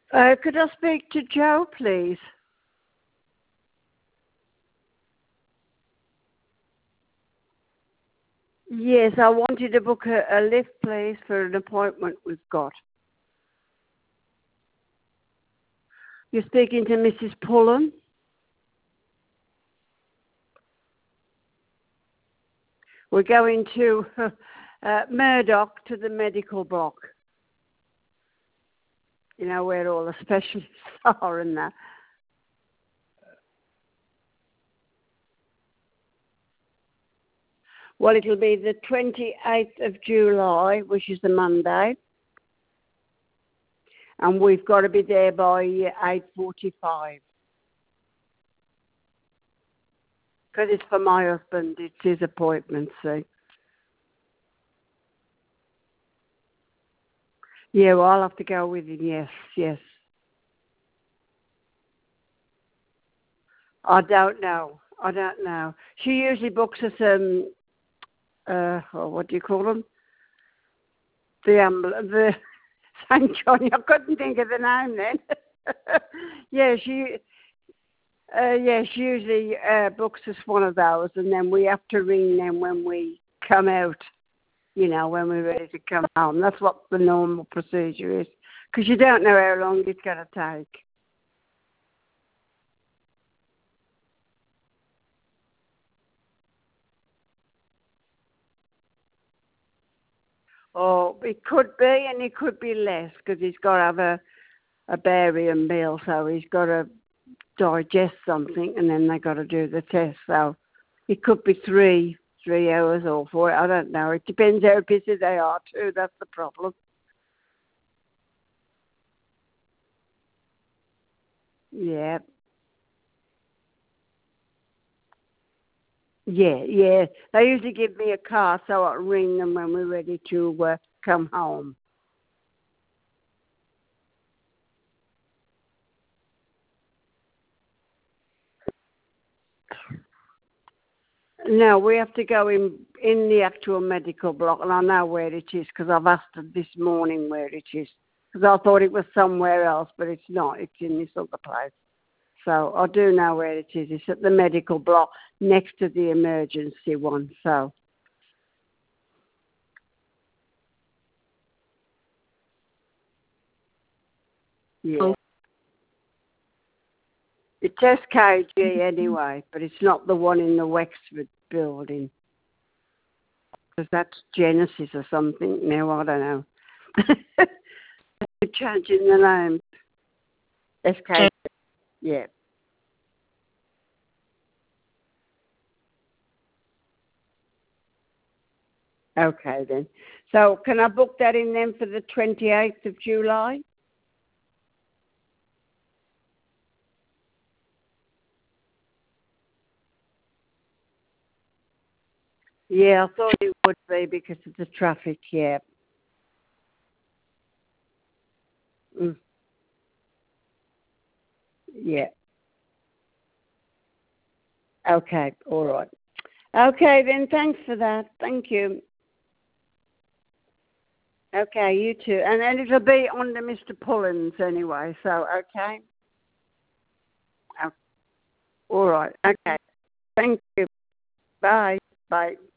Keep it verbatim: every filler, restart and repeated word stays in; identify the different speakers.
Speaker 1: Uh, could I speak to Joe, please? Yes, I wanted to book a, a lift, please, for an appointment we've got. You're speaking to Missus Pullen? We're going to uh, Murdoch to the medical block. You know, where all the specialists are and that. Well, it'll be the twenty-eighth of July, which is the Monday. And we've got to be there by eight forty-five. Because it's for my husband. It's his appointment, see. Yeah, well, I'll have to go with him, yes, yes. I don't know. I don't know. She usually books us, um, uh, oh, what do you call them? The, ambul- the Saint Johnny. I couldn't think of the name then. yeah, she, uh, yeah, she usually uh, books us one of those, and then we have to ring them when we come out. You know, when we're ready to come home. That's what the normal procedure is. Because you don't know how long it's going to take. Or it could be and it could be less because he's got to have a, a barium meal. So he's got to digest something and then they've got to do the test. So it could be three, three hours or four. I don't know. It depends how busy they are too. That's the problem. Yeah. Yeah, yeah. They usually give me a car so I ring them when we're ready to uh, come home. No, we have to go in in the actual medical block, and I know where it is because I've asked her this morning where it is. Because I thought it was somewhere else, but it's not. It's in this other place. So I do know where it is. It's at the medical block next to the emergency one. So, yeah. Oh. It's S K G anyway, but it's not the one in the Wexford building. Because that's Genesis or something now. I don't know. They're changing the name. S K G, yeah. Okay then. So can I book that in then for the twenty-eighth of July? Yeah, I thought it would be because of the traffic, yeah. Mm, yeah. Okay, all right. Okay then, thanks for that. Thank you. Okay, you too. And then it'll be under Mister Pullens anyway, so okay? Oh, all right, okay. Thank you. Bye. Bye.